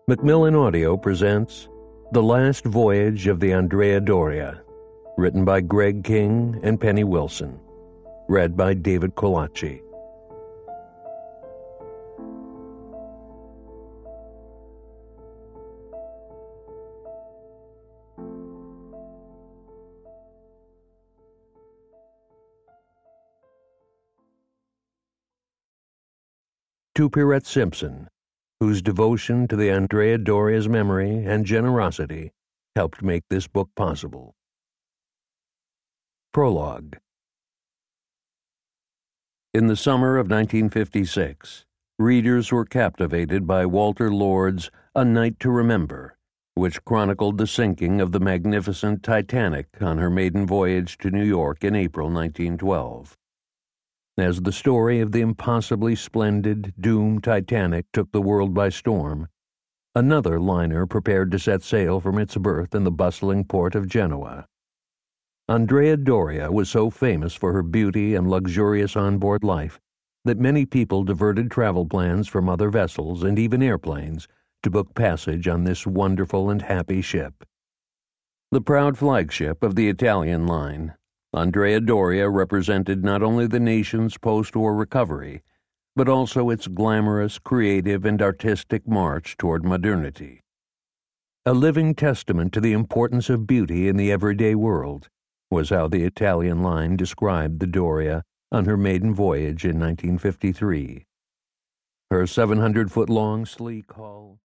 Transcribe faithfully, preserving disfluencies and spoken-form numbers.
Macmillan Audio presents The Last Voyage of the Andrea Doria, written by Greg King and Penny Wilson, read by David Colaci. To Pierrette Simpson, whose devotion to the Andrea Doria's memory and generosity helped make this book possible. Prologue. In the summer of nineteen fifty-six, readers were captivated by Walter Lord's A Night to Remember, which chronicled the sinking of the magnificent Titanic on her maiden voyage to New York in April nineteen twelve. As the story of the impossibly splendid, doomed Titanic took the world by storm, another liner prepared to set sail from its berth in the bustling port of Genoa. Andrea Doria was so famous for her beauty and luxurious onboard life that many people diverted travel plans from other vessels and even airplanes to book passage on this wonderful and happy ship. The proud flagship of the Italian line, Andrea Doria represented not only the nation's post-war recovery, but also its glamorous, creative, and artistic march toward modernity. A living testament to the importance of beauty in the everyday world was how the Italian line described the Doria on her maiden voyage in nineteen fifty-three. Her seven hundred foot long, sleek hull,